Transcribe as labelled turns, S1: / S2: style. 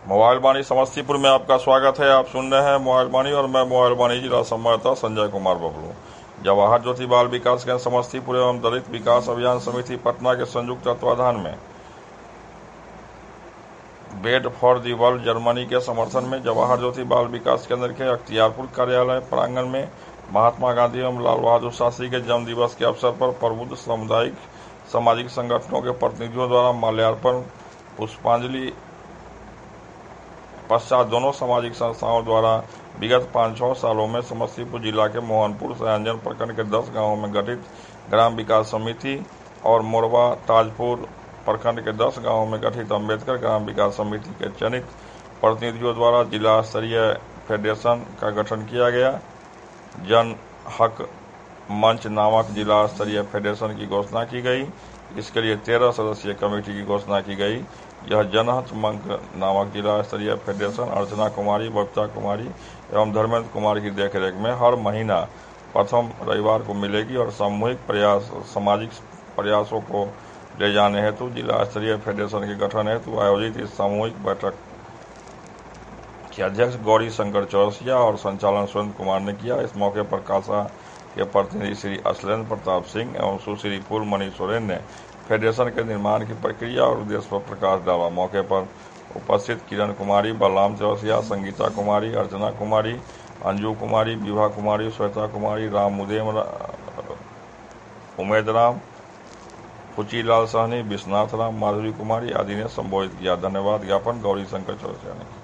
S1: Mobile वाणी समस्तीपुर में आपका स्वागत है। आप सुन रहे हैं मोबाइल वाणी और मैं मोबाइल वाणी जिला संवाददाता संजय कुमार बबलू। जवाहर ज्योति बाल विकास केंद्र समस्तीपुर एवं दलित विकास अभियान समिति पटना के संयुक्त तत्वाधान में bread for the world Germany के समर्थन में जवाहर ज्योति बाल विकास केंद्र के अख्तियारपुर कार्यालय प्रांगण में महात्मा गांधी एवं लाल बहादुर शास्त्री के जन्म दिवस के अवसर पर प्रबुद्ध सामुदायिक सामाजिक संगठनों के प्रतिनिधियों द्वारा माल्यार्पण पुष्पांजलि पश्चात दोनों सामाजिक संस्थाओं द्वारा विगत 5-6 सालों में समस्तीपुर जिला के मोहनपुर सयाजन प्रखंड के 10 गांवों में गठित ग्राम विकास समिति और मोरवा ताजपुर प्रखंड के 10 गांवों में गठित अम्बेडकर ग्राम विकास समिति के चयनित प्रतिनिधियों द्वारा जिला स्तरीय फेडरेशन का गठन किया गया। जन हक मंच नामक जिला स्तरीय फेडरेशन की घोषणा की गई। इसके लिए 13 सदस्यीय कमेटी की घोषणा की गई। यह जनहित मंच नामक जिला स्तरीय फेडरेशन अर्चना कुमारी, बबीता कुमारी एवं धर्मेंद्र कुमार की देखरेख में हर महीना प्रथम रविवार को मिलेगी और सामाजिक प्रयासों को ले जाने हेतु जिला स्तरीय फेडरेशन के गठन हेतु आयोजित इस सामूहिक बैठक के अध्यक्ष गौरी शंकर चौरसिया और संचालन सुरेंद्र कुमार ने किया। इस मौके पर कासा के प्रतिनिधि श्री असलेंद्र प्रताप सिंह एवं सुश्री फूलमणि सोरेन ने फेडरेशन के निर्माण की प्रक्रिया और उद्देश्य पर प्रकाश डाला। मौके पर उपस्थित किरण कुमारी, बलराम चौरसिया, संगीता कुमारी, अर्चना कुमारी, अंजू कुमारी, विभा कुमारी, श्वेता कुमारी, राम उमेद राम, फुचीलाल सहनी, विश्वनाथ राम, माधुरी कुमारी आदि ने संबोधित किया। धन्यवाद ज्ञापन गौरी शंकर चौरसिया ने।